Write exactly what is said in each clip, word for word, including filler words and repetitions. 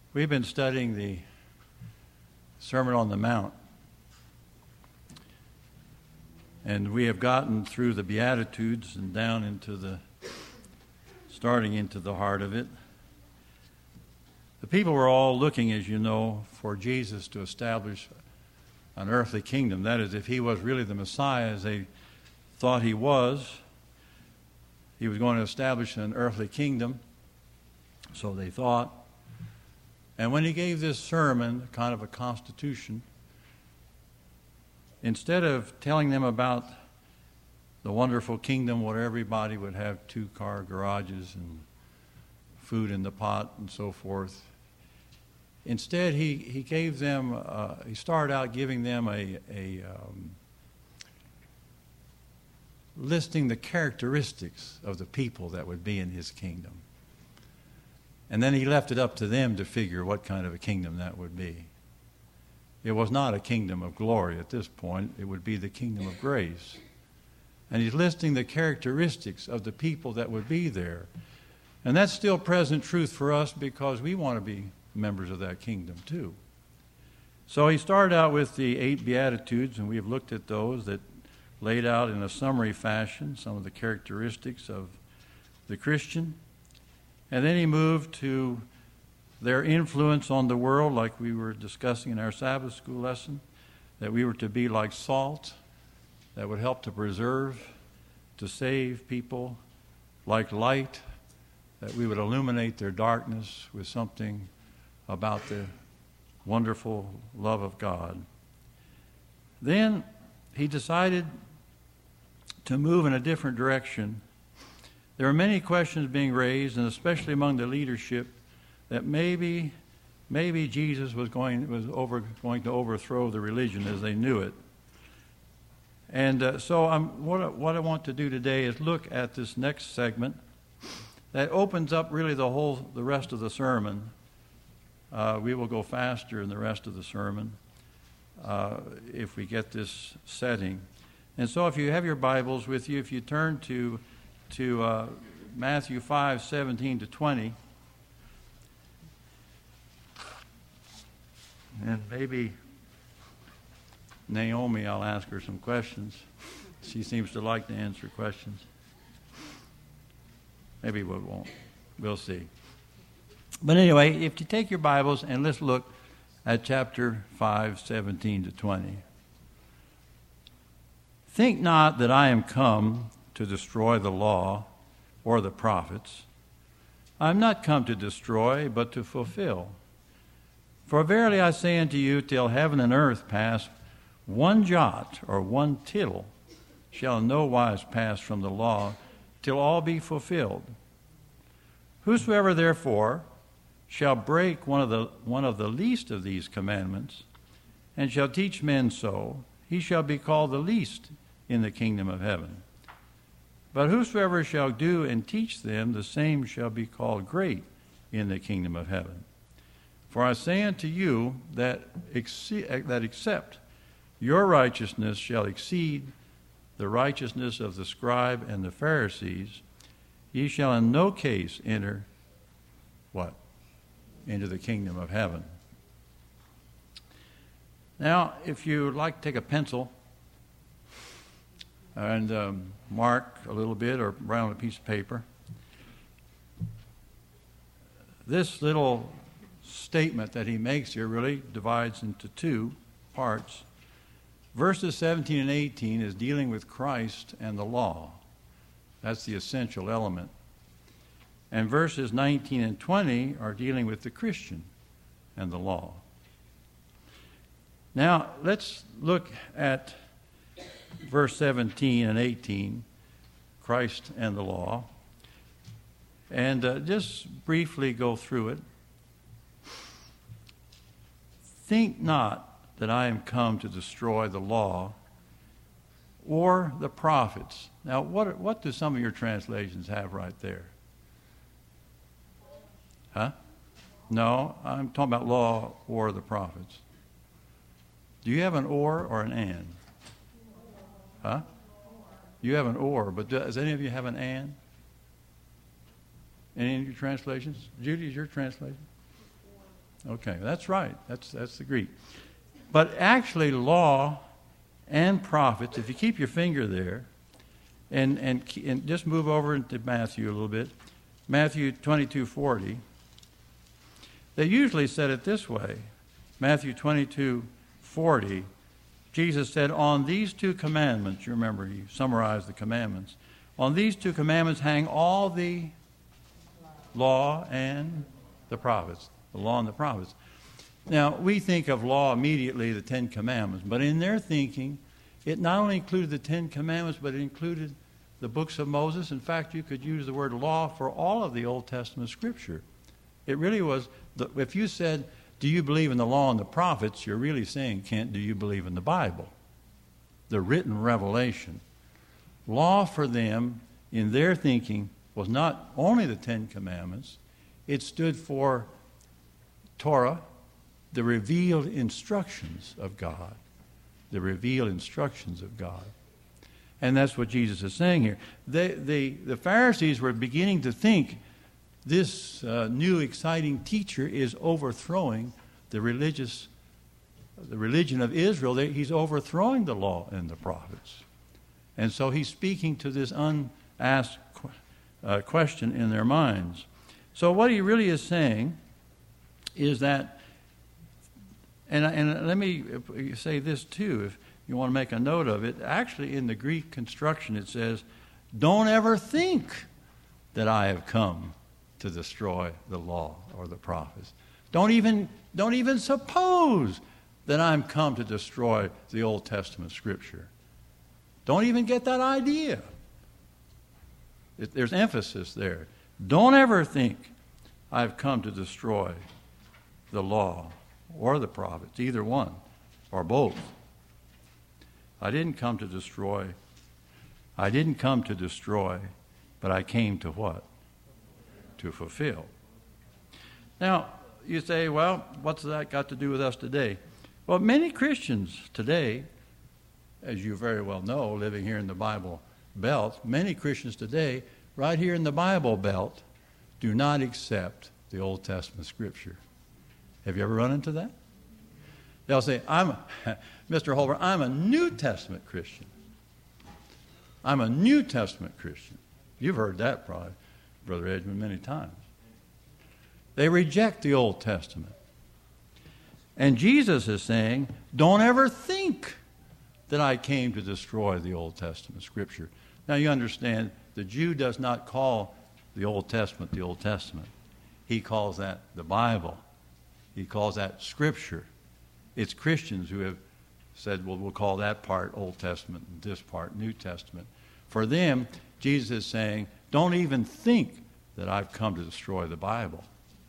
We've been studying the Sermon on the Mount, and we have gotten through the Beatitudes and down into the, starting into the heart of it. The people were all looking, as you know, for Jesus to establish an earthly kingdom. That is, if he was really the Messiah, as they thought he was, he was going to establish an earthly kingdom, so they thought. And when he gave this sermon, kind of a constitution, instead of telling them about the wonderful kingdom where everybody would have two-car garages and food in the pot and so forth, instead he, he gave them, uh, he started out giving them a, a um, listing the characteristics of the people that would be in his kingdom. And then he left it up to them to figure what kind of a kingdom that would be. It was not a kingdom of glory at this point. It would be the kingdom of grace. And he's listing the characteristics of the people that would be there. And that's still present truth for us because we want to be members of that kingdom too. So he started out with the eight Beatitudes, and we have looked at those that laid out in a summary fashion some of the characteristics of the Christian. And then he moved to their influence on the world, like we were discussing in our Sabbath school lesson, that we were to be like salt that would help to preserve, to save people, like light, that we would illuminate their darkness with something about the wonderful love of God. Then he decided to move in a different direction. There are many questions being raised, and especially among the leadership, that maybe maybe Jesus was going was over going to overthrow the religion as they knew it. And uh, so I'm, what, I, what I want to do today is look at this next segment that opens up really the whole the rest of the sermon. Uh, we will go faster in the rest of the sermon uh, if we get this setting. And so if you have your Bibles with you, if you turn to to uh, Matthew five, seventeen to twenty. And maybe Naomi, I'll ask her some questions. She seems to like to answer questions. Maybe we won't. We'll see. But anyway, if you take your Bibles and let's look at chapter five, seventeen to twenty. Think not that I am come to destroy the law or the prophets. I am not come to destroy, but to fulfill. For verily I say unto you, till heaven and earth pass, one jot or one tittle shall in no wise pass from the law, till all be fulfilled. Whosoever therefore shall break one of the one of the least of these commandments, and shall teach men so, he shall be called the least in the kingdom of heaven. But whosoever shall do and teach them, the same shall be called great in the kingdom of heaven. For I say unto you that, exce- that except your righteousness shall exceed the righteousness of the scribe and the Pharisees, ye shall in no case enter, what? Into the kingdom of heaven. Now, if you'd like to take a pencil and um, mark a little bit or write on a piece of paper, this little statement that he makes here really divides into two parts. Verses seventeen and eighteen is dealing with Christ and the law. That's the essential element. And verses nineteen and twenty are dealing with the Christian and the law. Now, let's look at verse seventeen and eighteen, Christ and the law, and uh, just briefly go through it. Think not that I am come to destroy the law or the prophets. Now, what what do some of your translations have right there? Huh? No, I'm talking about law or the prophets. Do you have an or or an and? Huh? You have an or, but does any of you have an and? Any of your translations? Judy, is your translation? Okay, that's right. That's that's the Greek. But actually, law and prophets, if you keep your finger there, and, and, and just move over into Matthew a little bit, Matthew twenty-two forty, they usually said it this way. Matthew twenty-two forty, Jesus said, on these two commandments, you remember, he summarized the commandments, on these two commandments hang all the law and the prophets, the law and the prophets. Now, we think of law immediately, the Ten Commandments, but in their thinking, it not only included the Ten Commandments, but it included the books of Moses. In fact, you could use the word law for all of the Old Testament Scripture. It really was, the, if you said, do you believe in the law and the prophets, you're really saying, Kent, do you believe in the Bible? The written revelation. Law for them, in their thinking, was not only the Ten Commandments, it stood for Torah, the revealed instructions of God. The revealed instructions of God. And that's what Jesus is saying here. They, they, the Pharisees were beginning to think this uh, new exciting teacher is overthrowing the religious, the religion of Israel. They, he's overthrowing the law and the prophets. And so he's speaking to this unasked uh, question in their minds. So what he really is saying is that, and, and let me say this too, if you want to make a note of it, actually in the Greek construction it says, don't ever think that I have come to destroy the law or the prophets. Don't even, don't even suppose that I'm come to destroy the Old Testament Scripture. Don't even get that idea. It, there's emphasis there. Don't ever think I've come to destroy the law or the prophets, either one or both. I didn't come to destroy. I didn't come to destroy, but I came to what? To fulfill. Now, you say, well, what's that got to do with us today? Well, many Christians today, as you very well know, living here in the Bible Belt, many Christians today, right here in the Bible Belt, do not accept the Old Testament Scripture. Have you ever run into that? They'll say, I'm, Mister Holbrook, I'm a New Testament Christian. I'm a New Testament Christian. You've heard that probably, Brother Edmund, many times. They reject the Old Testament. And Jesus is saying, don't ever think that I came to destroy the Old Testament Scripture. Now you understand, the Jew does not call the Old Testament the Old Testament. He calls that the Bible. He calls that Scripture. It's Christians who have said, well, we'll call that part Old Testament and this part New Testament. For them, Jesus is saying, don't even think that I've come to destroy the Bible.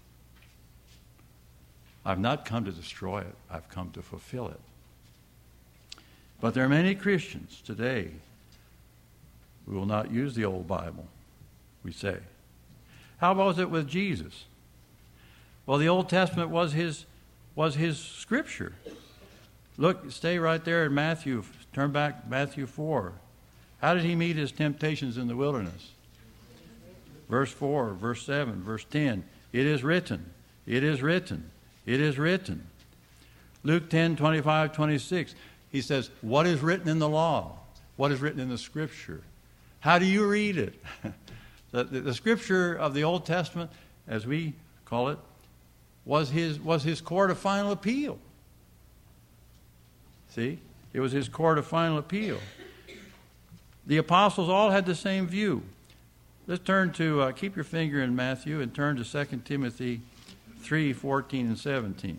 I've not come to destroy it. I've come to fulfill it. But there are many Christians today who will not use the old Bible, we say. How was it with Jesus? Well, the Old Testament was his, was his scripture. Look, stay right there in Matthew. Turn back Matthew four. How did he meet his temptations in the wilderness? Verse four, verse seven, verse ten. It is written, it is written, it is written. Luke ten, twenty-five, twenty-six. He says, what is written in the law? What is written in the Scripture? How do you read it? the, the, the Scripture of the Old Testament, as we call it, was his, was his court of final appeal. See? It was his court of final appeal. The apostles all had the same view. Let's turn to, uh, keep your finger in Matthew and turn to Second Timothy three, fourteen and seventeen.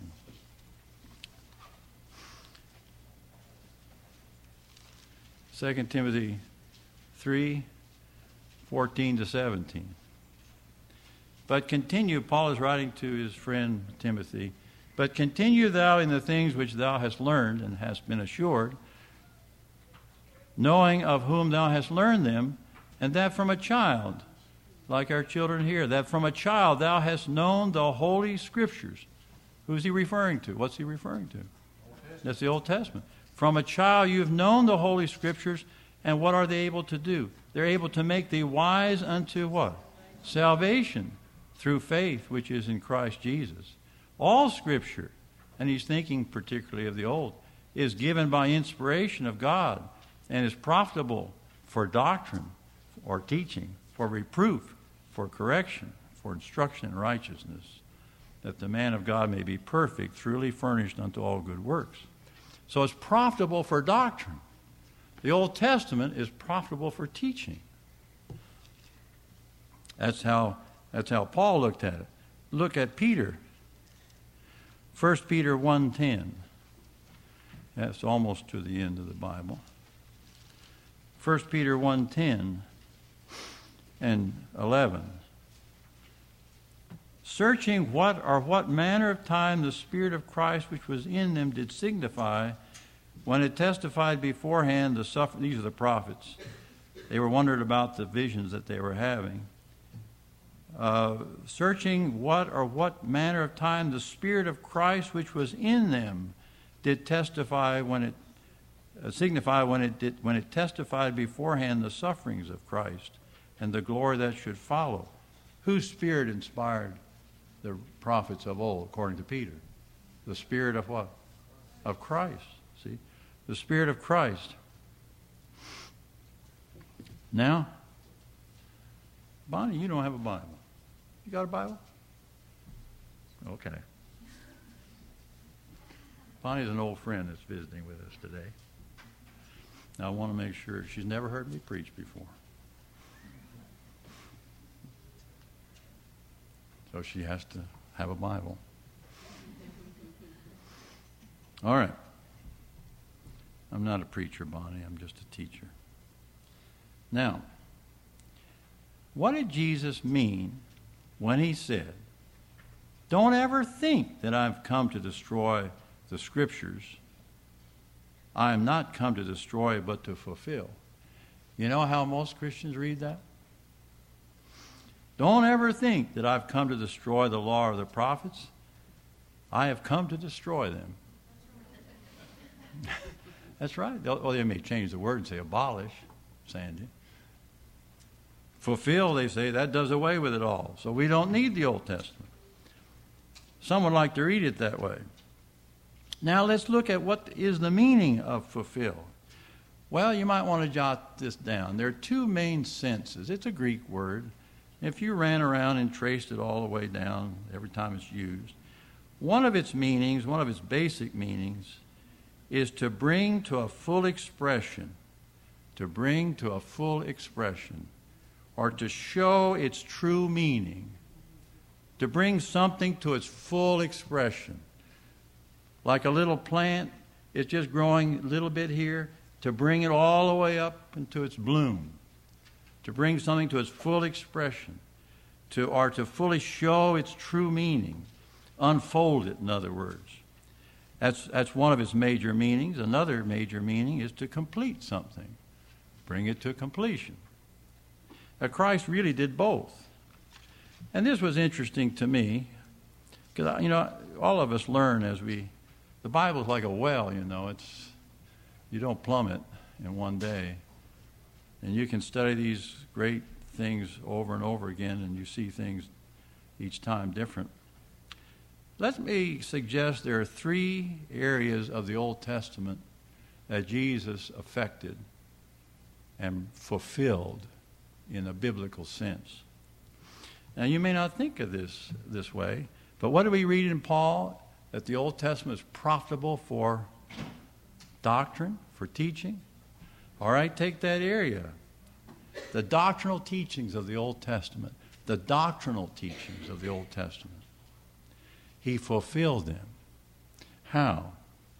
Second Timothy three, fourteen to seventeen. But continue, Paul is writing to his friend Timothy, but continue thou in the things which thou hast learned and hast been assured, knowing of whom thou hast learned them, and that from a child, like our children here, that from a child thou hast known the Holy Scriptures. Who's he referring to? What's he referring to? That's the Old Testament. From a child you've known the Holy Scriptures, and what are they able to do? They're able to make thee wise unto what? Salvation through faith which is in Christ Jesus. All Scripture, and he's thinking particularly of the Old, is given by inspiration of God and is profitable for doctrine or teaching, for reproof, for correction, for instruction in righteousness, that the man of God may be perfect, truly furnished unto all good works. So it's profitable for doctrine. The Old Testament is profitable for teaching. That's how, that's how Paul looked at it. Look at Peter. First Peter one ten. That's almost to the end of the Bible. First Peter one ten and eleven. Searching what or what manner of time the Spirit of Christ which was in them did signify, when it testified beforehand the suffer. These are the prophets. They were wondering about the visions that they were having. Uh, searching what or what manner of time the Spirit of Christ which was in them did testify when it uh, signify when it did when it testified beforehand the sufferings of Christ and the glory that should follow. Whose spirit inspired the prophets of old, according to Peter? The Spirit of what? Of Christ. See? The Spirit of Christ. Now, Bonnie, you don't have a Bible. You got a Bible? Okay. Bonnie's an old friend that's visiting with us today. Now, I want to make sure she's never heard me preach before. So she has to have a Bible. All right. I'm not a preacher, Bonnie. I'm just a teacher. Now, what did Jesus mean when he said, don't ever think that I've come to destroy the Scriptures? I am not come to destroy but to fulfill. You know how most Christians read that? Don't ever think that I've come to destroy the law of the prophets. I have come to destroy them. That's right. Well, they may change the word and say abolish, Sandy. Fulfill, they say, that does away with it all. So we don't need the Old Testament. Some would like to read it that way. Now let's look at what is the meaning of fulfill. Well, you might want to jot this down. There are two main senses. It's a Greek word. If you ran around and traced it all the way down every time it's used, one of its meanings, one of its basic meanings, is to bring to a full expression, to bring to a full expression, or to show its true meaning, to bring something to its full expression. Like a little plant, it's just growing a little bit here, to bring it all the way up into its bloom, to bring something to its full expression, to or to fully show its true meaning, unfold it, in other words. That's, that's one of its major meanings. Another major meaning is to complete something, bring it to completion. Now, Christ really did both. And this was interesting to me, because, you know, all of us learn as we, the Bible's like a well, you know, it's, you don't plumb it in one day. And you can study these great things over and over again, and you see things each time different. Let me suggest there are three areas of the Old Testament that Jesus affected and fulfilled in a biblical sense. Now, you may not think of this this way, but what do we read in Paul? That the Old Testament is profitable for doctrine, for teaching. All right, take that area. The doctrinal teachings of the Old Testament. The doctrinal teachings of the Old Testament. He fulfilled them. How?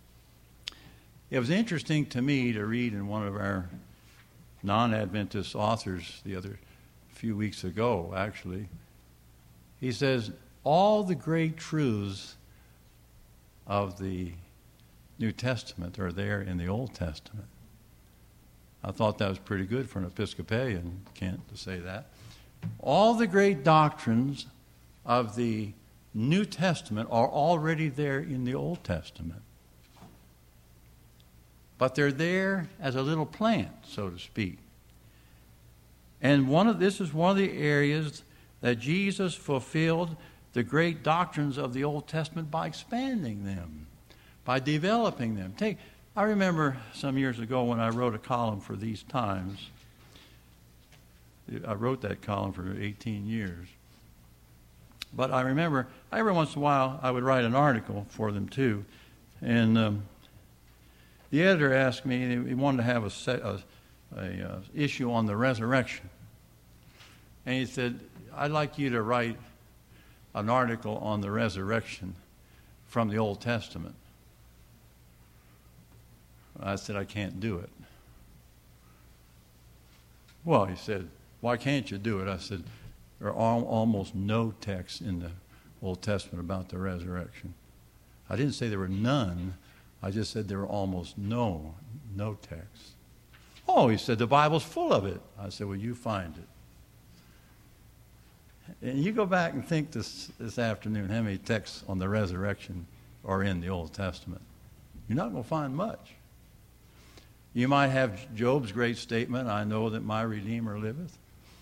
It was interesting to me to read in one of our non-Adventist authors the other few weeks ago, actually. He says, all the great truths of the New Testament are there in the Old Testament. I thought that was pretty good for an Episcopalian, Kent, to say that. All the great doctrines of the New Testament are already there in the Old Testament. But they're there as a little plant, so to speak. And one of this is one of the areas that Jesus fulfilled the great doctrines of the Old Testament by expanding them, by developing them. Take, I remember some years ago when I wrote a column for These Times. I wrote that column for eighteen years. But I remember every once in a while I would write an article for them too. And um, the editor asked me, he wanted to have a, set, a, a uh, issue on the resurrection. And he said, I'd like you to write an article on the resurrection from the Old Testament. I said, I can't do it. Well, he said, why can't you do it? I said, there are al- almost no texts in the Old Testament about the resurrection. I didn't say there were none. I just said there were almost no, no texts. Oh, he said, the Bible's full of it. I said, well, you find it. And you go back and think this, this afternoon how many texts on the resurrection are in the Old Testament. You're not going to find much. You might have Job's great statement, I know that my Redeemer liveth.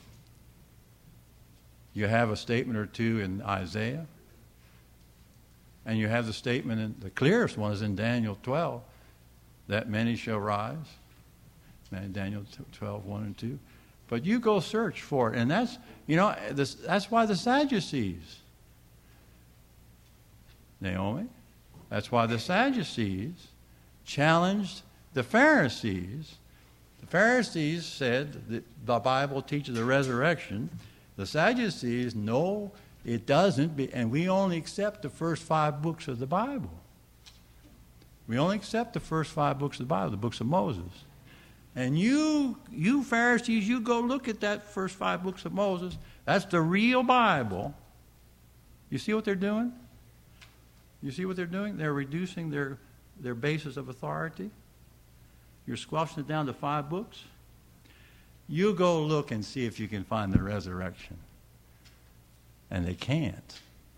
You have a statement or two in Isaiah. And you have the statement, in, the clearest one is in Daniel twelve, that many shall rise. Daniel twelve, one and two. But you go search for it. And that's, you know, this, that's why the Sadducees, Naomi, that's why the Sadducees challenged the Pharisees. The Pharisees said that the Bible teaches the resurrection. The Sadducees, no, it doesn't, be, and we only accept the first five books of the Bible. We only accept the first five books of the Bible, the books of Moses. And you, you Pharisees, you go look at that first five books of Moses. That's the real Bible. You see what they're doing? You see what they're doing? They're reducing their, their basis of authority. You're squashing it down to five books. You go look and see if you can find the resurrection. And they can't.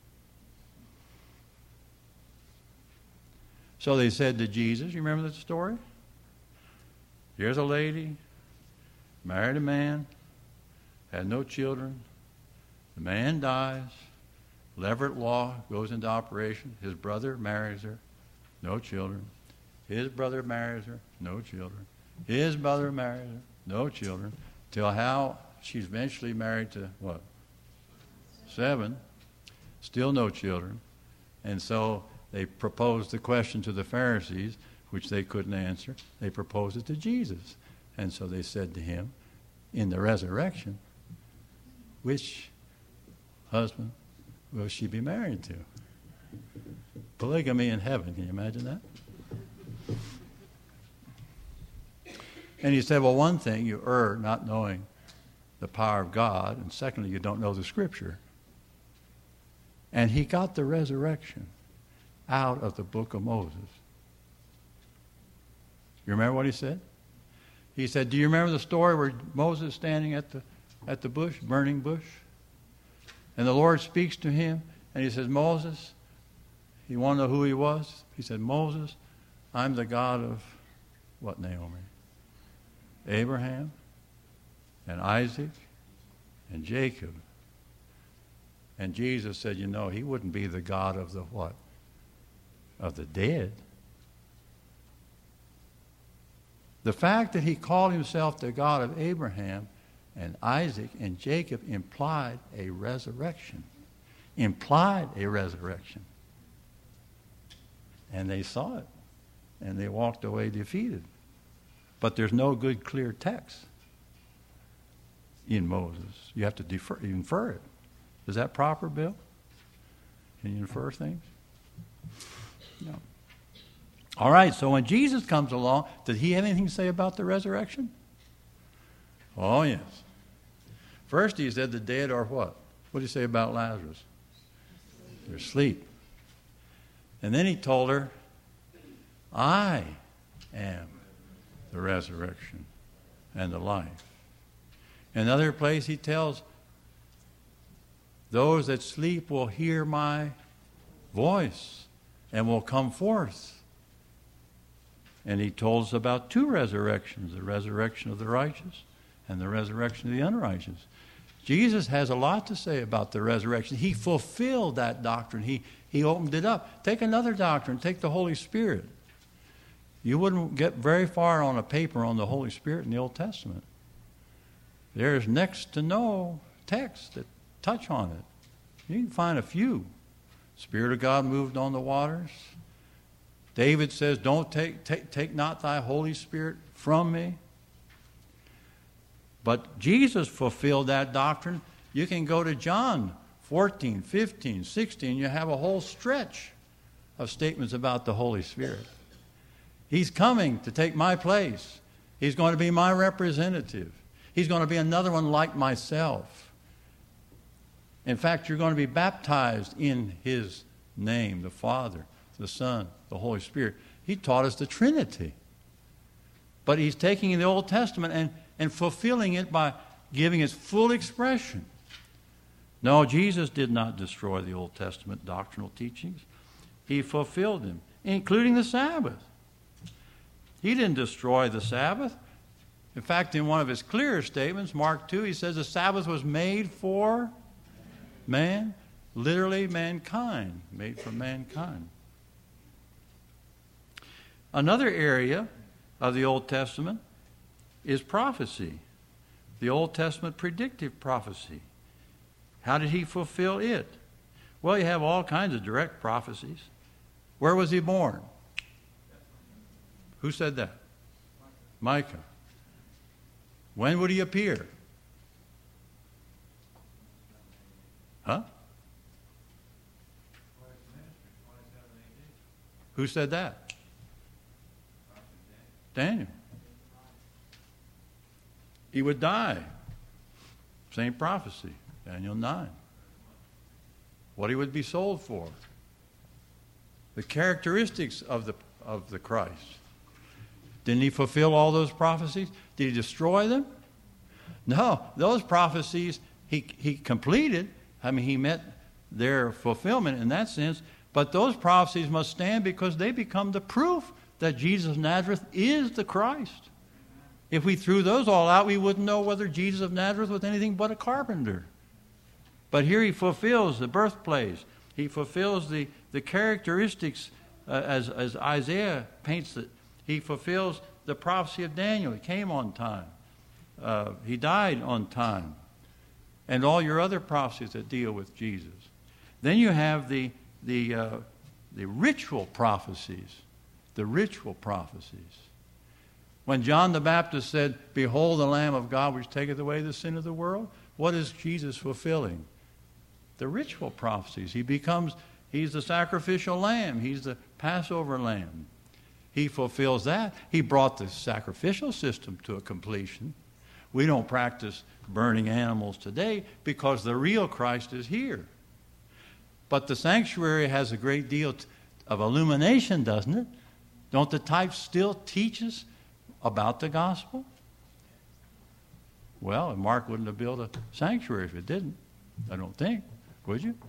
So they said to Jesus, you remember that story? Here's a lady, married a man, had no children. The man dies. Levirate law goes into operation. His brother marries her, no children. His brother marries her, no children. His brother marries her, no children. Till how she's eventually married to what? Seven. Still no children. And so they proposed the question to the Pharisees, which they couldn't answer. They proposed it to Jesus. And so they said to him, in the resurrection, which husband will she be married to? Polygamy in heaven. Can you imagine that? And he said, well, one thing, you err not knowing the power of God, and secondly, you don't know the Scripture. And he got the resurrection out of the book of Moses. You remember what he said? He said, do you remember the story where Moses is standing at the, at the bush, burning bush? And the Lord speaks to him, and he says, Moses, you want to know who he was? He said, Moses, I'm the God of what, Naomi? Abraham and Isaac and Jacob. And Jesus said, you know, he wouldn't be the God of the what? Of the dead. The fact that he called himself the God of Abraham and Isaac and Jacob implied a resurrection. Implied a resurrection. And they saw it. And they walked away defeated. But there's no good, clear text in Moses. You have to defer, infer it. Is that proper, Bill? Can you infer things? No. All right, so when Jesus comes along, did he have anything to say about the resurrection? Oh, yes. First he said the dead are what? What did he say about Lazarus? They're asleep. And then he told her, I am the resurrection and the life. In another place he tells, those that sleep will hear my voice and will come forth. And he told us about two resurrections, the resurrection of the righteous and the resurrection of the unrighteous. Jesus has a lot to say about the resurrection. He fulfilled that doctrine. He, he opened it up. Take another doctrine. Take the Holy Spirit. You wouldn't get very far on a paper on the Holy Spirit in the Old Testament. There's next to no texts that touch on it. You can find a few. Spirit of God moved on the waters. David says, don't take, take, take not thy Holy Spirit from me. But Jesus fulfilled that doctrine. You can go to John fourteen, fifteen, sixteen. You have a whole stretch of statements about the Holy Spirit. He's coming to take my place. He's going to be my representative. He's going to be another one like myself. In fact, you're going to be baptized in His name, the Father, the Son, the Holy Spirit. He taught us the Trinity. But He's taking the Old Testament and, and fulfilling it by giving its full expression. No, Jesus did not destroy the Old Testament doctrinal teachings. He fulfilled them, including the Sabbath. He didn't destroy the Sabbath. In fact, in one of His clearer statements, Mark two, He says the Sabbath was made for man, literally mankind, made for mankind. Another area of the Old Testament is prophecy. The Old Testament predictive prophecy. How did He fulfill it? Well, you have all kinds of direct prophecies. Where was He born? Who said that? Micah. When would He appear? Huh? Who said that? Daniel. He would die. Same prophecy. Daniel nine. What He would be sold for. The characteristics of the of the Christ. Didn't He fulfill all those prophecies? Did He destroy them? No. Those prophecies He, he completed. I mean, He met their fulfillment in that sense. But those prophecies must stand because they become the proof that Jesus of Nazareth is the Christ. If we threw those all out, we wouldn't know whether Jesus of Nazareth was anything but a carpenter. But here He fulfills the birthplace. He fulfills the, the characteristics uh, as, as Isaiah paints it. He fulfills the prophecy of Daniel. He came on time. Uh, he died on time. And all your other prophecies that deal with Jesus. Then you have the, the, uh, the ritual prophecies. The ritual prophecies. When John the Baptist said, "Behold the Lamb of God which taketh away the sin of the world," what is Jesus fulfilling? The ritual prophecies. He becomes, He's the sacrificial lamb. He's the Passover lamb. He fulfills that. He brought the sacrificial system to a completion. We don't practice burning animals today because the real Christ is here. But the sanctuary has a great deal of illumination, doesn't it? Don't the types still teach us about the gospel? Well, Mark wouldn't have built a sanctuary if it didn't. I don't think. Would you?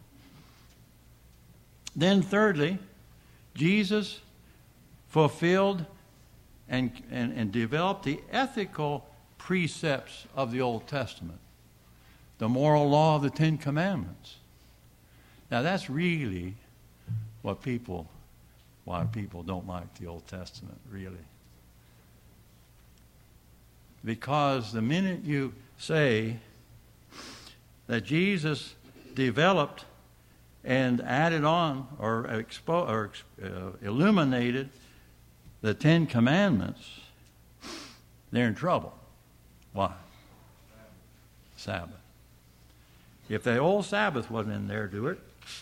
Then thirdly, Jesus fulfilled and, and, and developed the ethical precepts of the Old Testament. The moral law of the Ten Commandments. Now that's really what people, why people don't like the Old Testament, really. Because the minute you say that Jesus developed and added on or, expo- or uh, illuminated the Ten Commandments, they're in trouble. Why? Sabbath. If the old Sabbath wasn't in there, do it,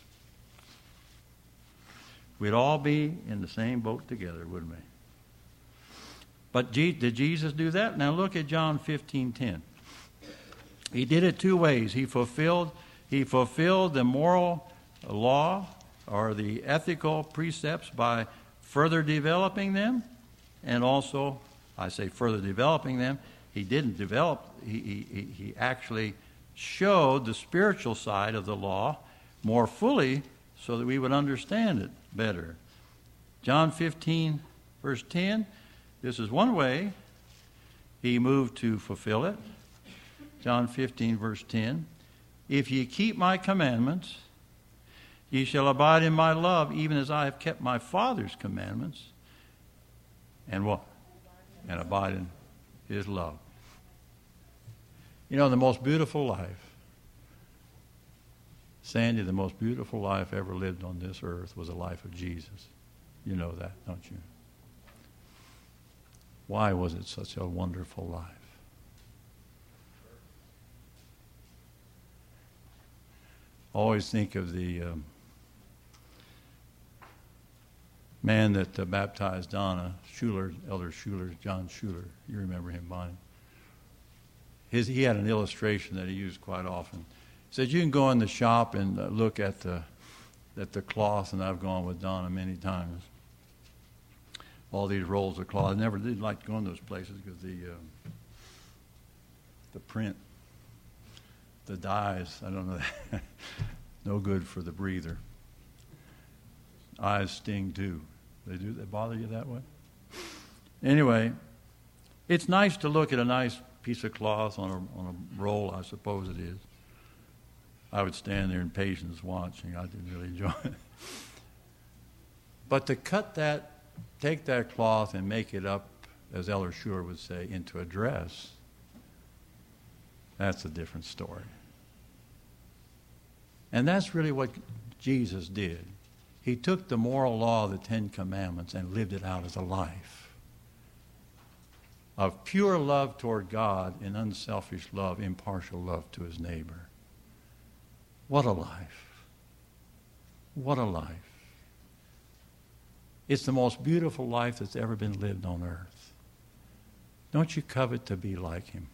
we'd all be in the same boat together, wouldn't we? But did Jesus do that? Now look at John fifteen ten. He did it two ways. He fulfilled, he fulfilled the moral law or the ethical precepts by further developing them, and also, I say further developing them, he didn't develop, he, he, he actually showed the spiritual side of the law more fully so that we would understand it better. John fifteen, verse ten, this is one way he moved to fulfill it. John fifteen, verse ten. If ye keep my commandments, ye shall abide in my love, even as I have kept my Father's commandments. And what? And abide in his love. You know, the most beautiful life, Sandy, the most beautiful life ever lived on this earth was the life of Jesus. You know that, don't you? Why was it such a wonderful life? I always think of the um, man that uh, baptized Donna, Schuler, Elder Schuler, John Schuler. You remember him, Bonnie. His, he had an illustration that he used quite often. He said, you can go in the shop and uh, look at the, at the cloth, and I've gone with Donna many times. All these rolls of cloth. I never did like going to those places because the, uh, the print, the dyes, I don't know, no good for the breather. Eyes sting too. They do, they bother you that way? Anyway, it's nice to look at a nice piece of cloth on a, on a roll, I suppose it is. I would stand there in patience watching. I didn't really enjoy it. But to cut that, take that cloth and make it up, as Elder Schuler would say, into a dress, that's a different story. And that's really what Jesus did. He took the moral law of the Ten Commandments and lived it out as a life of pure love toward God and unselfish love, impartial love to his neighbor. What a life. What a life. It's the most beautiful life that's ever been lived on earth. Don't you covet to be like him?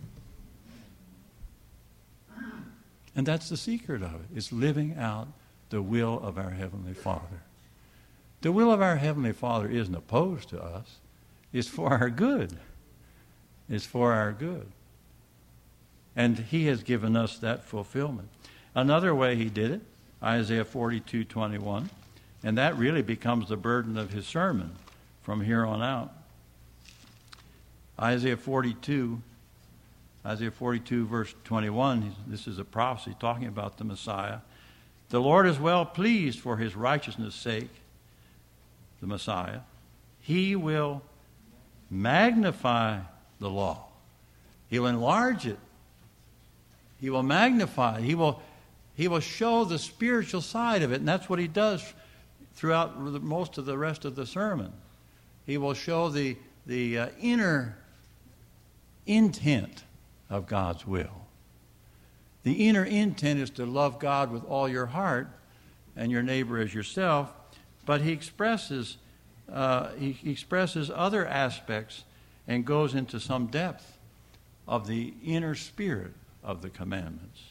And that's the secret of it. It's living out the will of our Heavenly Father. The will of our Heavenly Father isn't opposed to us. It's for our good. It's for our good. And he has given us that fulfillment. Another way he did it, Isaiah forty-two twenty-one, and that really becomes the burden of his sermon from here on out. Isaiah forty-two, Isaiah forty-two verse twenty-one, this is a prophecy talking about the Messiah. The Lord is well pleased for his righteousness' sake, the Messiah. He will magnify the law. He will enlarge it. He will magnify it. He will, he will show the spiritual side of it, and that's what he does throughout most of the rest of the sermon. He will show the, the uh, inner intent of God's will. The inner intent is to love God with all your heart and your neighbor as yourself, but he expresses uh, he expresses other aspects and goes into some depth of the inner spirit of the commandments.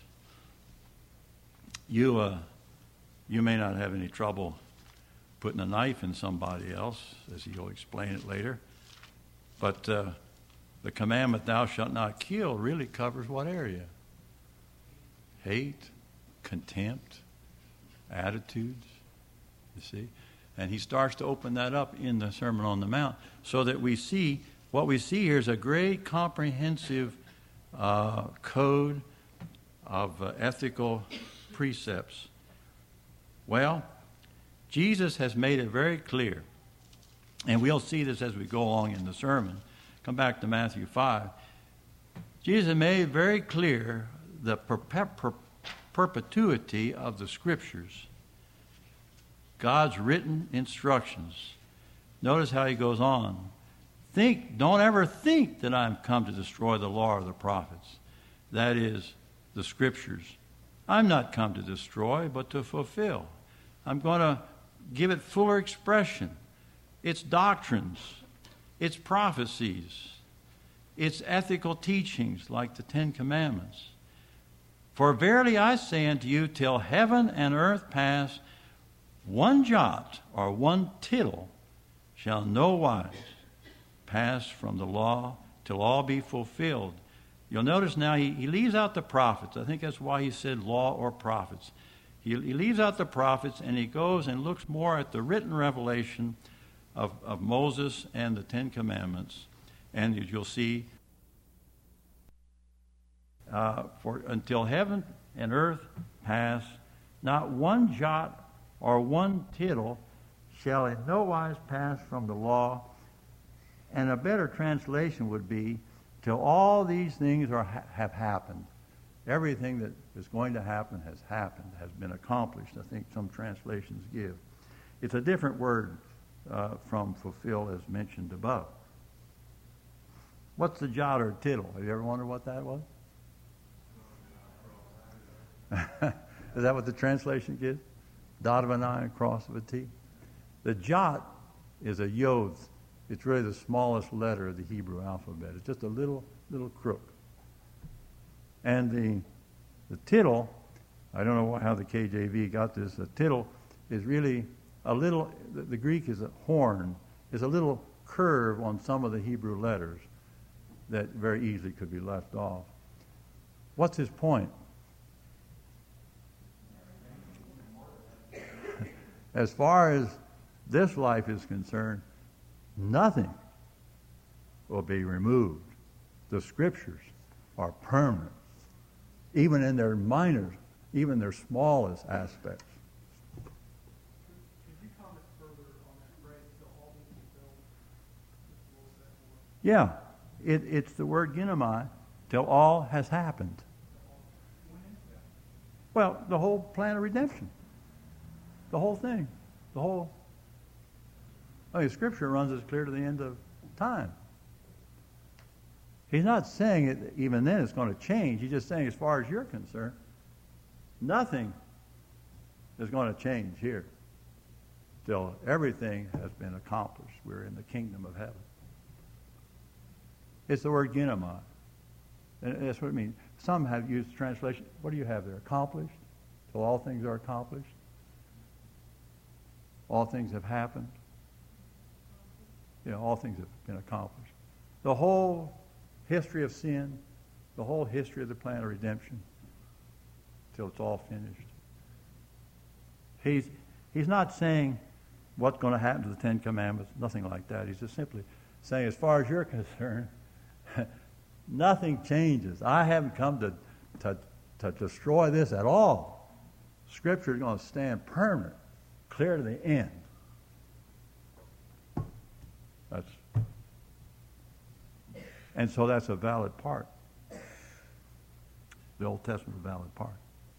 You uh, you may not have any trouble putting a knife in somebody else, as he'll explain it later, but uh, the commandment, thou shalt not kill, really covers what area? Hate, contempt, attitudes, you see? And he starts to open that up in the Sermon on the Mount so that we see, what we see here is a great comprehensive uh, code of uh, ethical precepts. Well, Jesus has made it very clear, and we'll see this as we go along in the sermon. Come back to Matthew five. Jesus made it very clear the perpe- per- perpetuity of the Scriptures, God's written instructions. Notice how he goes on. Think, don't ever think that I'm come to destroy the law or the prophets. That is, the Scriptures. I'm not come to destroy, but to fulfill. I'm going to give it fuller expression. Its doctrines, its prophecies, its ethical teachings like the Ten Commandments. For verily I say unto you, till heaven and earth pass, one jot or one tittle shall no wise pass from the law till all be fulfilled. You'll notice now he, he leaves out the prophets. I think that's why he said law or prophets. He, he leaves out the prophets and he goes and looks more at the written revelation of, of Moses and the Ten Commandments. And you'll see uh, for until heaven and earth pass, not one jot or one tittle shall in no wise pass from the law. And a better translation would be, till all these things are have happened. Everything that is going to happen has happened, has been accomplished, I think some translations give. It's a different word uh, from fulfill as mentioned above. What's the jot or tittle? Have you ever wondered what that was? Is that what the translation gives? Dot of an I and cross of a T? The jot is a yod. It's really the smallest letter of the Hebrew alphabet. It's just a little, little crook. And the the tittle, I don't know how the K J V got this, the tittle is really a little, the, the Greek is a horn, is a little curve on some of the Hebrew letters that very easily could be left off. What's his point? As far as this life is concerned, nothing will be removed. The Scriptures are permanent, even in their minor, even their smallest aspects. Could you comment further on that phrase, till all be fulfilled? Yeah, it, it's the word ginomai, till all has happened. Well, the whole plan of redemption. The whole thing. The whole... I mean, Scripture runs as clear to the end of time. He's not saying it even then it's going to change. He's just saying as far as you're concerned, nothing is going to change here till everything has been accomplished. We're in the kingdom of heaven. It's the word ginomai. And that's what it means. Some have used translation. What do you have there? Accomplished? Till all things are accomplished? All things have happened? You know, all things have been accomplished. The whole history of sin, the whole history of the plan of redemption, till it's all finished. He's, he's not saying what's going to happen to the Ten Commandments, nothing like that. He's just simply saying, as far as you're concerned, nothing changes. I haven't come to, to, to destroy this at all. Scripture is going to stand permanent, clear to the end. That's, and so that's a valid part. The Old Testament is a valid part.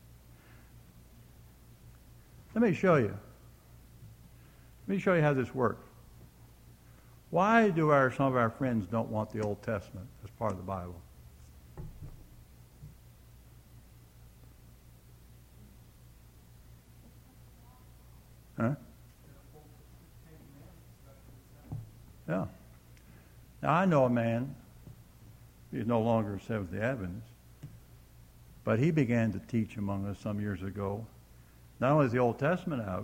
Let me show you. Let me show you how this works. Why do our some of our friends don't want the Old Testament as part of the Bible? Huh? Yeah. Now, I know a man, he's no longer a Seventh-day Adventist, but he began to teach among us some years ago. Not only is the Old Testament out,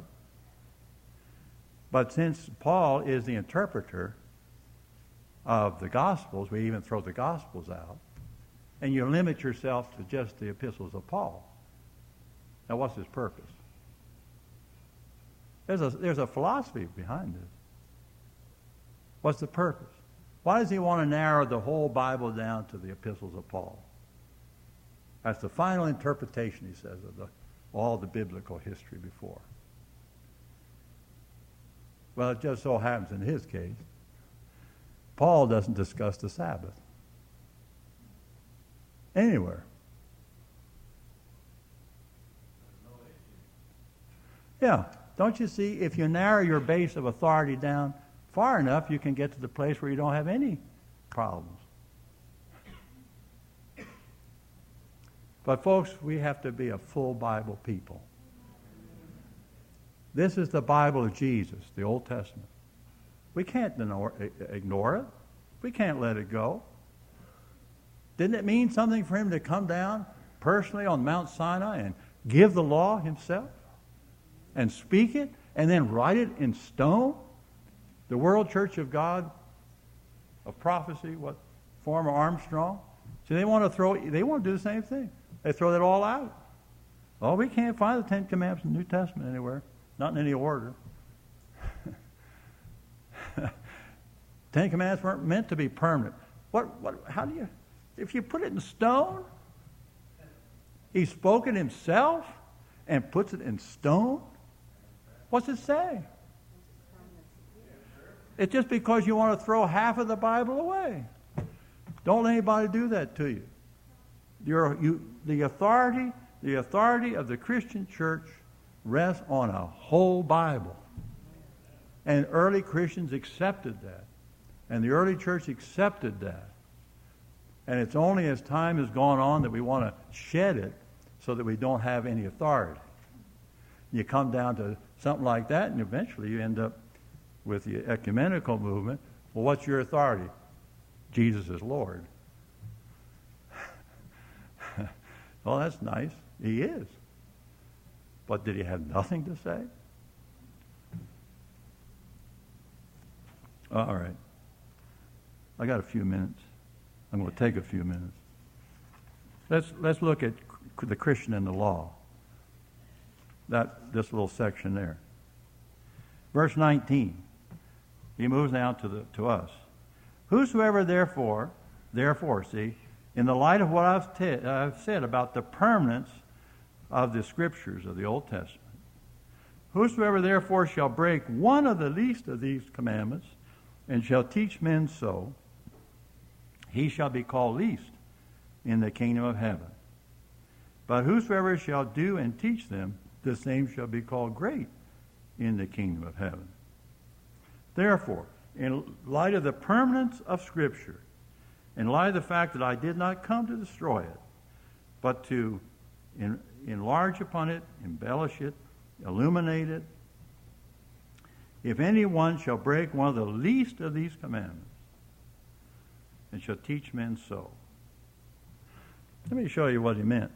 but since Paul is the interpreter of the Gospels, we even throw the Gospels out, and you limit yourself to just the epistles of Paul. Now, what's his purpose? There's a, there's a philosophy behind this. What's the purpose? Why does he want to narrow the whole Bible down to the epistles of Paul? That's the final interpretation, he says, of the, all the biblical history before. Well, it just so happens in his case, Paul doesn't discuss the Sabbath anywhere. Yeah, don't you see, if you narrow your base of authority down far enough, you can get to the place where you don't have any problems. But folks, we have to be a full Bible people. This is the Bible of Jesus, the Old Testament. We can't ignore it. We can't let it go. Didn't it mean something for him to come down personally on Mount Sinai and give the law himself and speak it and then write it in stone? The World Church of God of Prophecy, what former Armstrong? So they want to throw, they want to do the same thing. They throw that all out. Oh, we can't find the Ten Commandments in the New Testament anywhere. Not in any order. Ten Commandments weren't meant to be permanent. What, what, how do you, if you put it in stone, He spoke it himself and puts it in stone? What's it say? It's just because you want to throw half of the Bible away. Don't let anybody do that to you. Your, you the authority, the authority of the Christian church rests on a whole Bible. And early Christians accepted that. And the early church accepted that. And it's only as time has gone on that we want to shed it so that we don't have any authority. You come down to something like that, and eventually you end up with the ecumenical movement. Well, what's your authority? Jesus is Lord. Well, that's nice. He is. But did he have nothing to say? All right. I got a few minutes. I'm going to take a few minutes. Let's let's look at the Christian and the law. That this little section there. Verse nineteen. He moves down to the to us. Whosoever therefore, therefore, see, in the light of what I've, te- I've said about the permanence of the Scriptures of the Old Testament, whosoever therefore shall break one of the least of these commandments and shall teach men so, he shall be called least in the kingdom of heaven. But whosoever shall do and teach them, the same shall be called great in the kingdom of heaven. Therefore, in light of the permanence of Scripture, in light of the fact that I did not come to destroy it, but to en- enlarge upon it, embellish it, illuminate it, if anyone shall break one of the least of these commandments, and shall teach men so. Let me show you what he meant.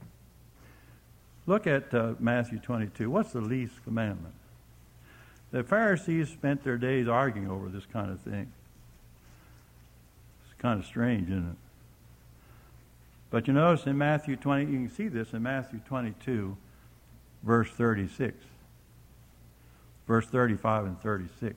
Look at uh, Matthew twenty-two. What's the least commandment? The Pharisees spent their days arguing over this kind of thing. It's kind of strange, isn't it? But you notice in Matthew twenty, you can see this in Matthew twenty-two, verse thirty-six. Verse thirty-five and thirty-six.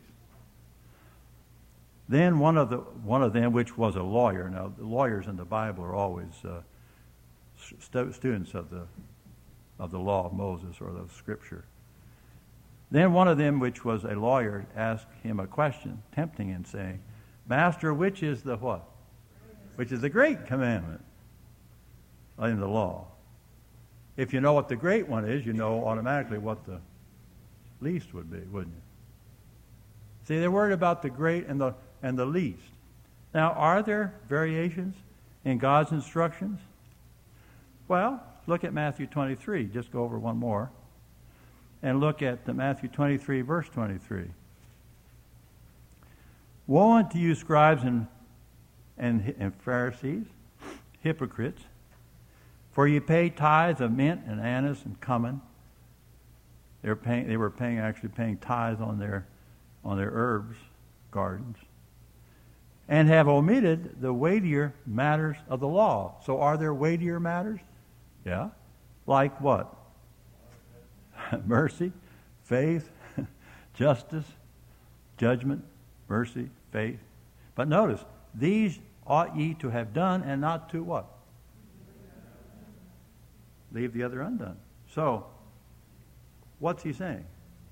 Then one of the one of them, which was a lawyer. Now, the lawyers in the Bible are always uh, st- students of the of the law of Moses or the Scripture. Then one of them, which was a lawyer, asked him a question, tempting him, saying, Master, which is the what? Which is the great commandment in the law. If you know what the great one is, you know automatically what the least would be, wouldn't you? See, they're worried about the great and the and the least. Now, are there variations in God's instructions? Well, look at Matthew twenty-three. Just go over one more. And look at the Matthew twenty-three, verse twenty-three. Woe unto you, scribes and, and, and Pharisees, hypocrites, for ye pay tithes of mint and anise and cumin. They were paying, they were paying actually paying tithes on their on their herbs, gardens, and have omitted the weightier matters of the law. So are there weightier matters? Yeah. Like what? Mercy, faith, justice, judgment, mercy, faith. But notice, these ought ye to have done and not to what? Leave the other undone. So, what's he saying?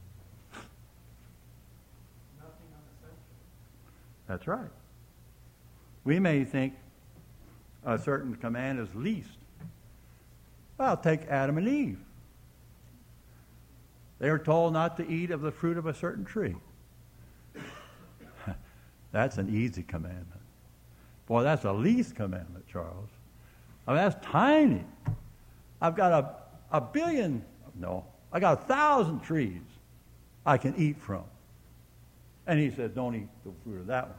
Nothing unessential. That's right. We may think a certain command is least. Well, take Adam and Eve. They were told not to eat of the fruit of a certain tree. That's an easy commandment. Boy, that's the least commandment, Charles. I mean, that's tiny. I've got a, a billion, no, I got a thousand trees I can eat from. And he said, don't eat the fruit of that one.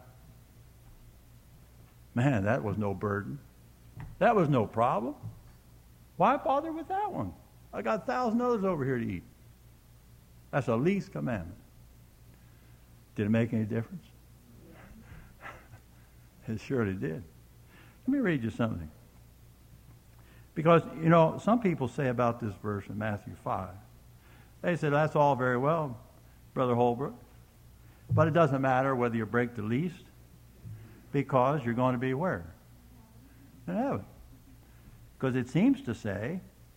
Man, that was no burden. That was no problem. Why bother with that one? I got a thousand others over here to eat. That's the least commandment. Did it make any difference? It surely did. Let me read you something. Because, you know, some people say about this verse in Matthew five, they say, that's all very well, Brother Holbrook, but it doesn't matter whether you break the least, because you're going to be where? In heaven. Because it seems to say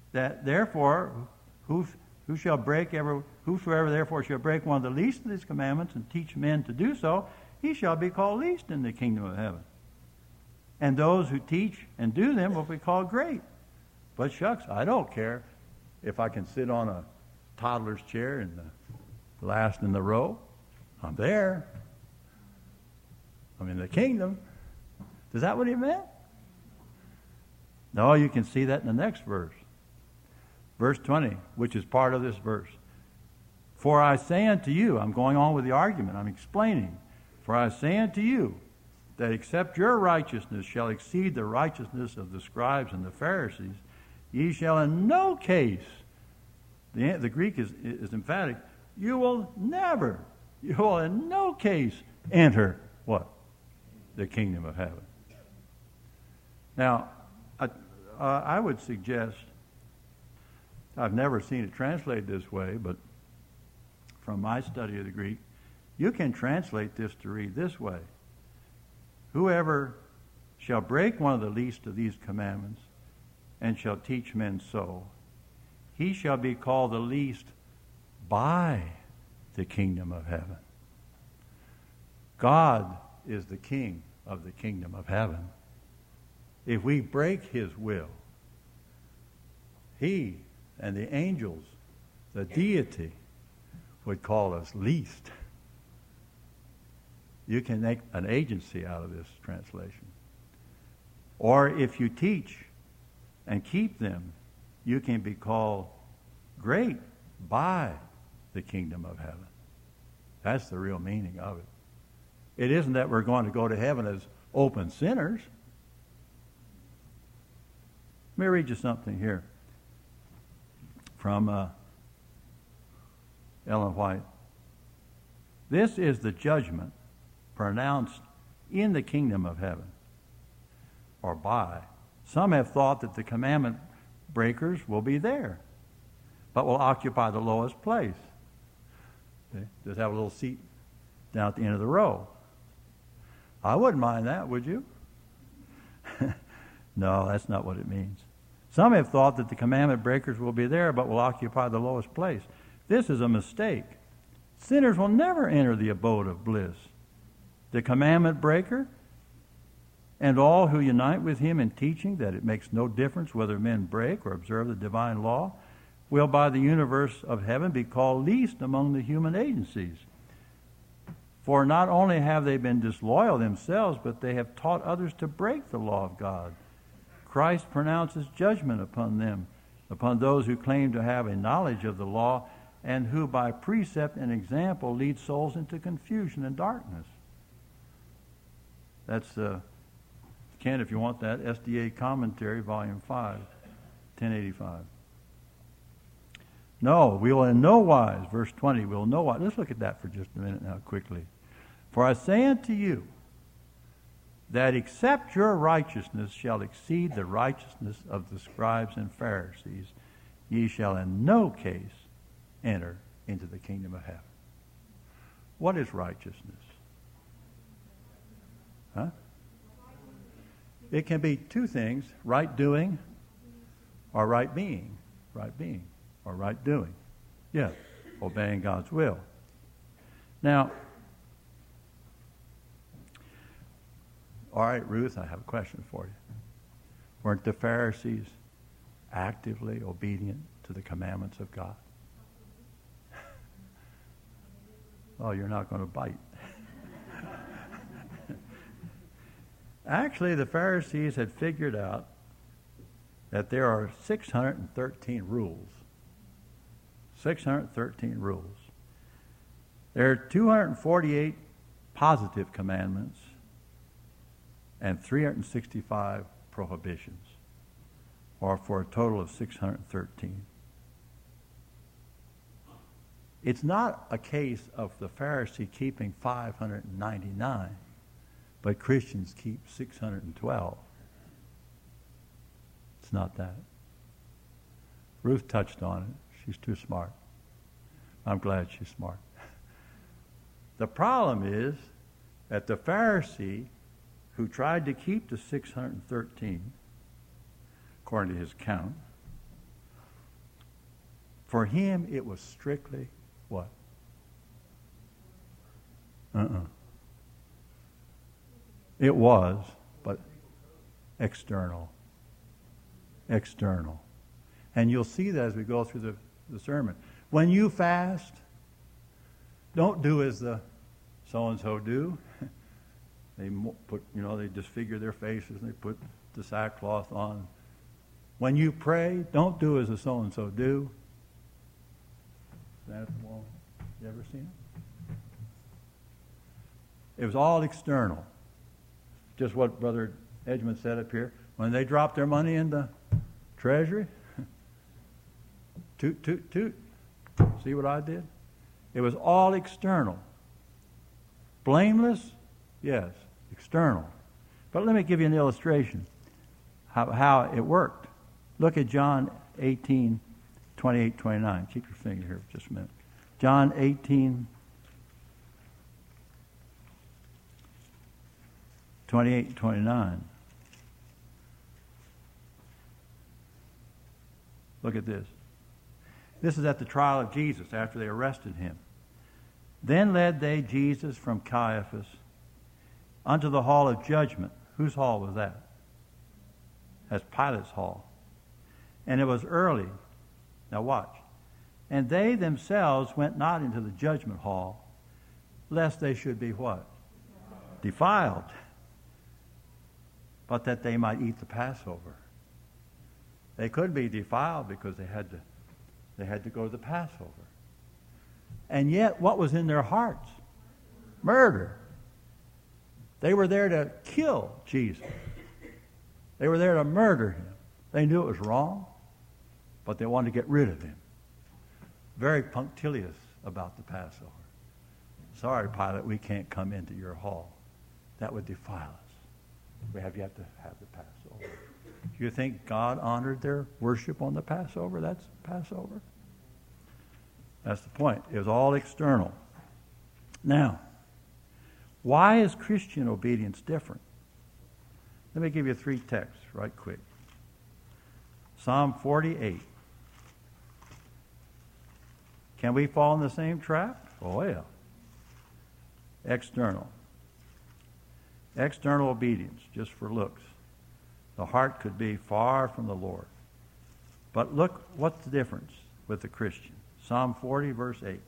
that therefore, who, who shall break ever, whosoever therefore shall break one of the least of these commandments and teach men to do so, he shall be called least in the kingdom of heaven. And those who teach and do them will be called great. But shucks, I don't care if I can sit on a toddler's chair in the last in the row. I'm there. I'm in the kingdom. Is that what he meant? No, you can see that in the next verse. Verse twenty, which is part of this verse. For I say unto you, I'm going on with the argument, I'm explaining. For I say unto you, that except your righteousness shall exceed the righteousness of the scribes and the Pharisees, ye shall in no case, the, the Greek is, is emphatic, you will never, you will in no case enter what? The kingdom of heaven. Now, I, uh, I would suggest, I've never seen it translated this way, but from my study of the Greek, you can translate this to read this way. Whoever shall break one of the least of these commandments and shall teach men so, he shall be called the least by the kingdom of heaven. God is the king of the kingdom of heaven. If we break his will, he and the angels, the deity, would call us least. You can make an agency out of this translation. Or if you teach and keep them, you can be called great by the kingdom of heaven. That's the real meaning of it. It isn't that we're going to go to heaven as open sinners. Let me read you something here from uh, Ellen White. This is the judgment pronounced in the kingdom of heaven, or by. Some have thought that the commandment breakers will be there, but will occupy the lowest place. Okay? Just have a little seat down at the end of the row. I wouldn't mind that, would you? No, that's not what it means. Some have thought that the commandment breakers will be there, but will occupy the lowest place. This is a mistake. Sinners will never enter the abode of bliss. The commandment breaker and all who unite with him in teaching that it makes no difference whether men break or observe the divine law will by the universe of heaven be called least among the human agencies. For not only have they been disloyal themselves, but they have taught others to break the law of God. Christ pronounces judgment upon them, upon those who claim to have a knowledge of the law and who by precept and example lead souls into confusion and darkness. That's, uh, Ken, if you want that, S D A Commentary, Volume five, ten eighty-five. No, we will in no wise, verse twenty, we will in no wise. Let's look at that for just a minute now, quickly. For I say unto you, that except your righteousness shall exceed the righteousness of the scribes and Pharisees, ye shall in no case enter into the kingdom of heaven. What is righteousness? Huh? It can be two things, right doing or right being. Right being or right doing. Yeah, obeying God's will. Now, all right, Ruth, I have a question for you. Weren't the Pharisees actively obedient to the commandments of God? Oh, you're not going to bite. Actually, the Pharisees had figured out that there are six hundred thirteen rules. six hundred thirteen rules. There are two hundred forty-eight positive commandments and three hundred sixty-five prohibitions, or for a total of six hundred thirteen. It's not a case of the Pharisee keeping five hundred ninety-nine, but Christians keep six hundred twelve. It's not that. Ruth touched on it. She's too smart. I'm glad she's smart. The problem is that the Pharisee who tried to keep the six hundred thirteen, according to his count, For him, it was strictly what? Uh-uh. It was, but external. External. And you'll see that as we go through the, the sermon. When you fast, don't do as the so-and-so do. They put, you know, they disfigure their faces and they put the sackcloth on. When you pray, don't do as the so-and-so do. Is that the wall? You ever seen it? It was all external. Just what Brother Edgman said up here. When they dropped their money in the treasury, toot, toot, toot. See what I did? It was all external. Blameless? Yes, external. But let me give you an illustration how, how it worked. Look at John eighteen, twenty-eight, twenty-nine. Keep your finger here for just a minute. John eighteen, twenty-eight, twenty-nine. Look at this. This is at the trial of Jesus after they arrested him. Then led they Jesus from Caiaphas unto the hall of judgment. Whose hall was that? That's Pilate's hall. And it was early. Now watch. And they themselves went not into the judgment hall, lest they should be what? Defiled. But that they might eat the Passover. They could be defiled because they had to they had to go to the Passover. And yet, what was in their hearts? Murder. They were there to kill Jesus. They were there to murder him. They knew it was wrong, but they wanted to get rid of him. Very punctilious about the Passover. Sorry, Pilate, we can't come into your hall. That would defile us. We have yet to have the Passover. Do you think God honored their worship on the Passover? That's Passover. That's the point. It was all external. Now, why is Christian obedience different? Let me give you three texts right quick. Psalm forty-eight. Can we fall in the same trap? Oh, yeah. External. External obedience, just for looks. The heart could be far from the Lord. But look, what's the difference with the Christian? Psalm forty, verse eight.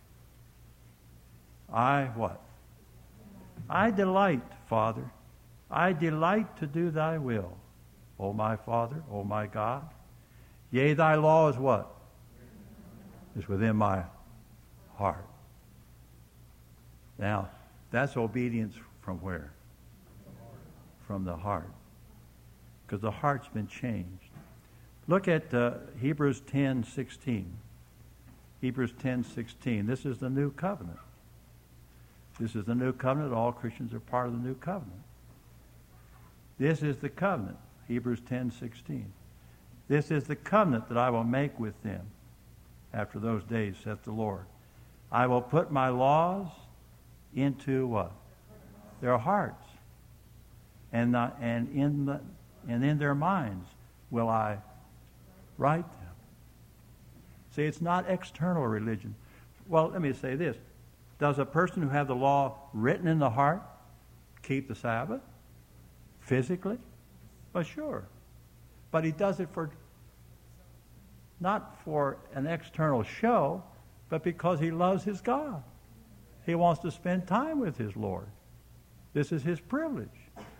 I what? I delight, Father. I delight to do thy will, O my Father, O my God. Yea, thy law is what? Is within my heart. Now, that's obedience from where? From the heart. Because the heart's been changed. Look at uh, Hebrews ten sixteen. Hebrews ten sixteen. This is the new covenant. This is the new covenant. All Christians are part of the new covenant. This is the covenant. Hebrews ten sixteen. This is the covenant that I will make with them after those days, saith the Lord. I will put my laws into what? Their hearts. And, not, and, in the, and in their minds will I write them. See, it's not external religion. Well, let me say this. Does a person who has the law written in the heart keep the Sabbath? Physically? Well, sure. But he does it for not for an external show, but because he loves his God. He wants to spend time with his Lord. This is his privilege.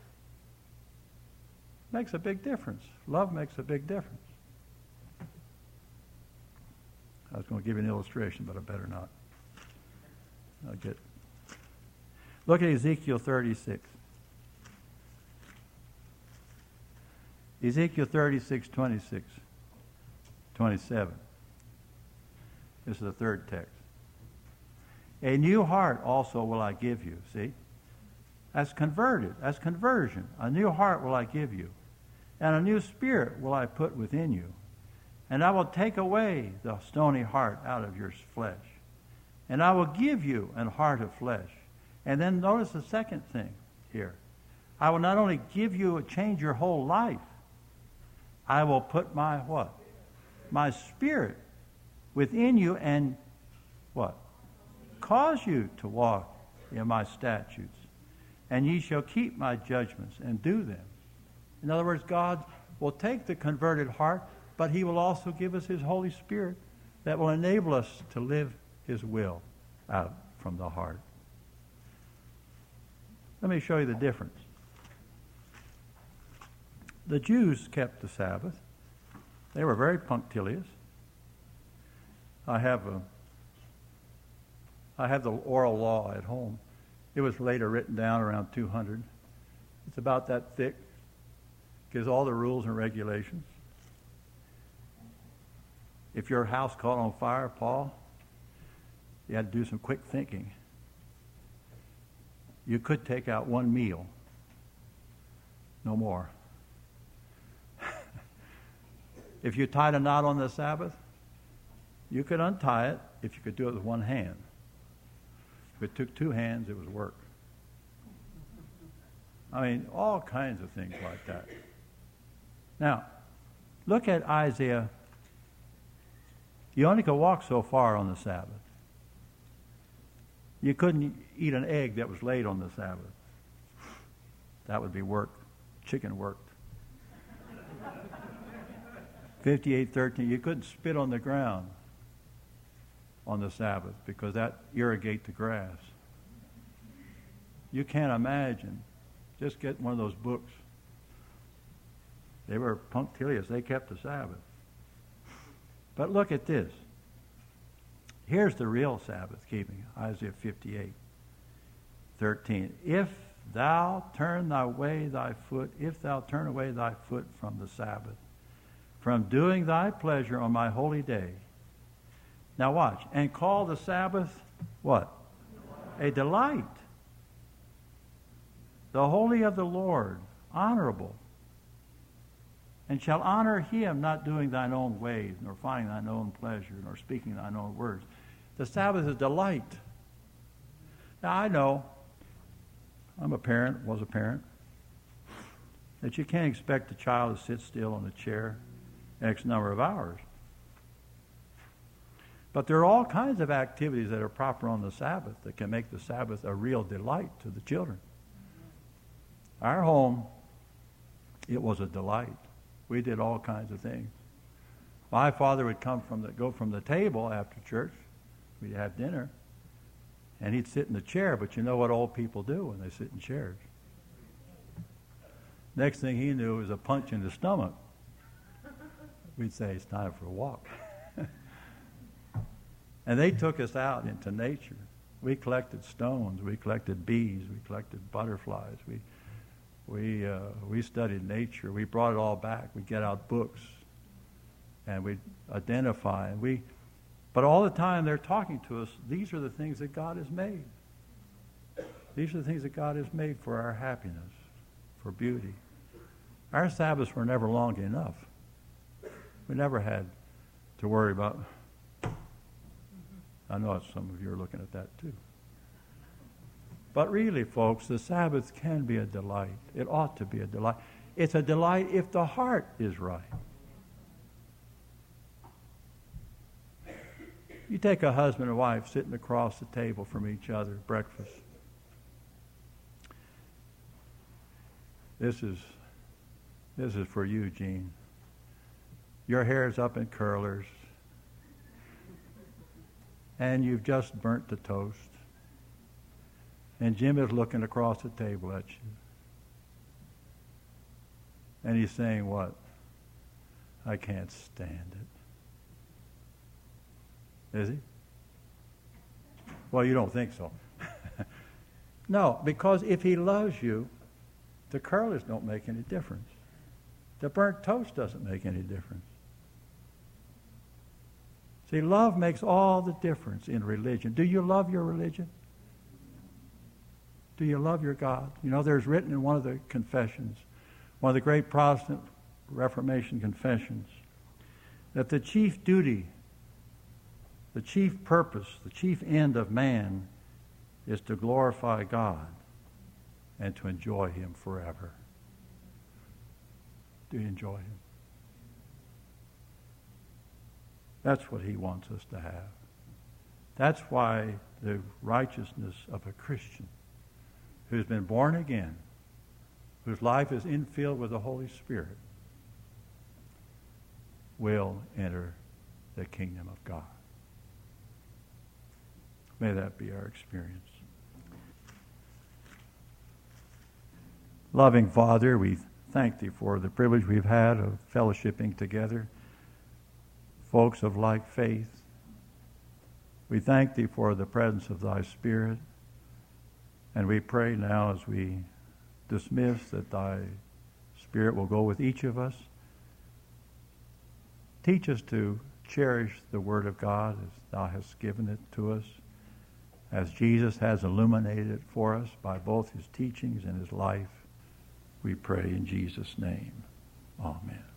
Makes a big difference. Love makes a big difference. I was going to give you an illustration, but I better not. I'll get. Look at Ezekiel thirty-six. Ezekiel thirty-six, twenty-six, twenty-seven. This is the third text. A new heart also will I give you. See? That's converted. That's conversion. A new heart will I give you. And a new spirit will I put within you. And I will take away the stony heart out of your flesh. And I will give you an heart of flesh. And then notice the second thing here. I will not only give you, change your whole life. I will put my what? My spirit within you and what? Cause you to walk in my statutes. And ye shall keep my judgments and do them. In other words, God will take the converted heart, but he will also give us his Holy Spirit that will enable us to live his will out from the heart. Let me show you the difference. The Jews kept the Sabbath. They were very punctilious. I have a, I have the oral law at home. It was later written down around two hundred. It's about that thick. Gives all the rules and regulations. If your house caught on fire, Paul, you had to do some quick thinking. You could take out one meal. No more. If you tied a knot on the Sabbath, you could untie it if you could do it with one hand. If it took two hands, it was work. I mean, all kinds of things like that. Now, look at Isaiah. You only could walk so far on the Sabbath. You couldn't eat an egg that was laid on the Sabbath. That would be work. Chicken worked. fifty-eight thirteen, you couldn't spit on the ground on the Sabbath because that irrigate the grass. You can't imagine. Just get one of those books. They were punctilious. They kept the Sabbath. But look at this. Here's the real Sabbath keeping. Isaiah fifty-eight thirteen. If thou turn thy way thy foot, if thou turn away thy foot from the Sabbath, from doing thy pleasure on my holy day. Now watch. And call the Sabbath what? A delight. The holy of the Lord, honorable. And shall honor him, not doing thine own ways, nor finding thine own pleasure, nor speaking thine own words. The Sabbath is delight. Now I know, I'm a parent, was a parent, that you can't expect a child to sit still in a chair X number of hours. But there are all kinds of activities that are proper on the Sabbath that can make the Sabbath a real delight to the children. Our home, it was a delight. We did all kinds of things. My father would come from the, go from the table after church. We'd have dinner. And he'd sit in the chair, but you know what old people do when they sit in chairs. Next thing he knew was a punch in the stomach. We'd say, it's time for a walk. And they took us out into nature. We collected stones. We collected bees. We collected butterflies. We we uh, we studied nature. We brought it all back. We'd get out books, and we'd identify. And we, but all the time they're talking to us. These are the things that God has made. These are the things that God has made for our happiness, for beauty. Our Sabbaths were never long enough. We never had to worry about. I know some of you are looking at that too. But really, folks, the Sabbath can be a delight. It ought to be a delight. It's a delight if the heart is right. You take a husband and wife sitting across the table from each other, breakfast. This is this is for you, Gene. Your hair's up in curlers. And you've just burnt the toast. And Jim is looking across the table at you. And he's saying what? I can't stand it. Is he? Well, you don't think so. No, because if he loves you, the curlers don't make any difference. The burnt toast doesn't make any difference. See, love makes all the difference in religion. Do you love your religion? Do you love your God? You know, there's written in one of the confessions, one of the great Protestant Reformation confessions, that the chief duty, the chief purpose, the chief end of man is to glorify God and to enjoy him forever. Do you enjoy him? That's what he wants us to have. That's why the righteousness of a Christian who's been born again, whose life is infilled with the Holy Spirit, will enter the kingdom of God. May that be our experience. Loving Father, we thank Thee for the privilege we've had of fellowshipping together, folks of like faith. We thank Thee for the presence of Thy Spirit, and we pray now as we dismiss that Thy Spirit will go with each of us. Teach us to cherish the Word of God as Thou hast given it to us, as Jesus has illuminated it for us by both His teachings and His life. We pray in Jesus' name. Amen.